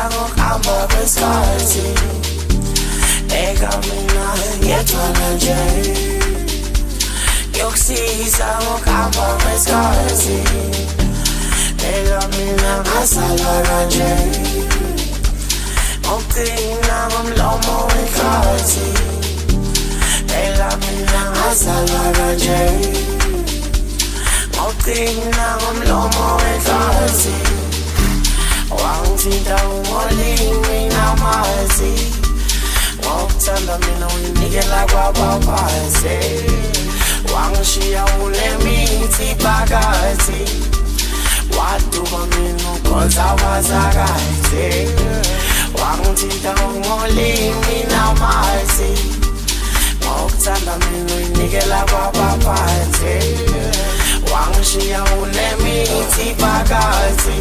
ngokuhamba kwesikhathi eka mina ngiyethwala nje yokusiza ngokuhamba kwesikhathi eka mina ngasalala nje ngokugcina ngomlomo wekhathi eka mina ngasalala nje ngokugcina ngomlomo wekhathi wangithinta ungolimi namazi ngokuthanda mina uyinikela kwabaphansi wangishiya ule mithi phakathi waduba mina ukhonza wazakathi wangithinta ungolimi namazi ngokuthanda mina uyinikela kwabaphansi wangishiya ule mithi phakathi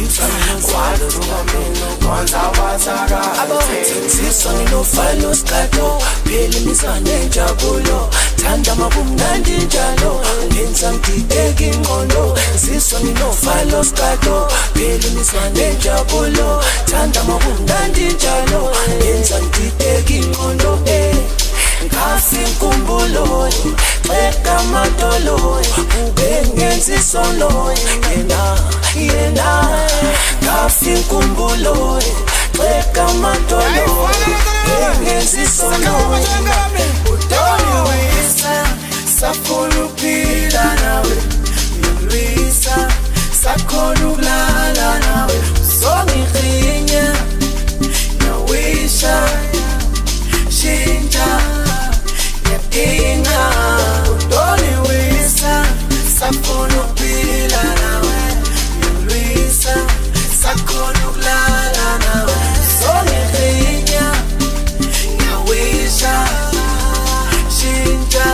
Sisoni no falo skato Pili misane njabulo Tanda mabumnandi njalo Ngenza mtiteki ngondo Sisoni no falo skato Pili misane njabulo Tanda mabumnandi njalo Ngenza mtiteki ngondo Ngasi nkumbulo Xeka madolo Ube ngenzi solo Yena Ngasi nkumbulo Xeka madolo Ube ngenzi solo Udoni wisa Safunu pila nawe Yulwisa Sakonu glala nawe Songi khinya Nawisha Shinja Inga Udoni wisa Safunu pila nawe Yulwisa Sakonu glala nawe Songi khinya Nawisha Shinja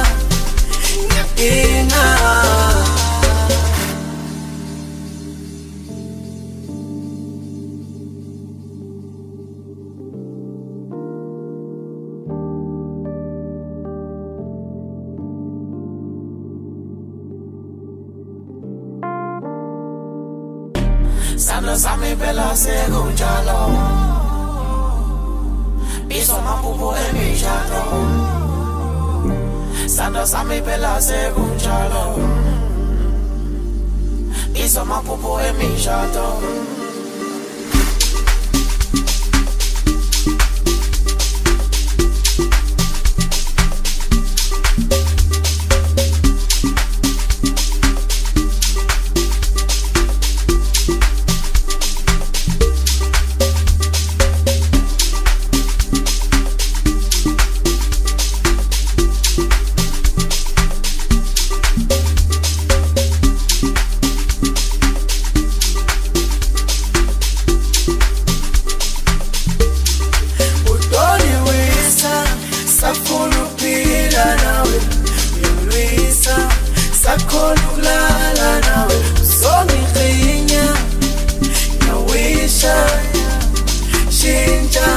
Inga Sandla sami bela sekunjalo Piso mapupo emishado Sandla sami bela sekunjalo Piso mapupo emishado Shinja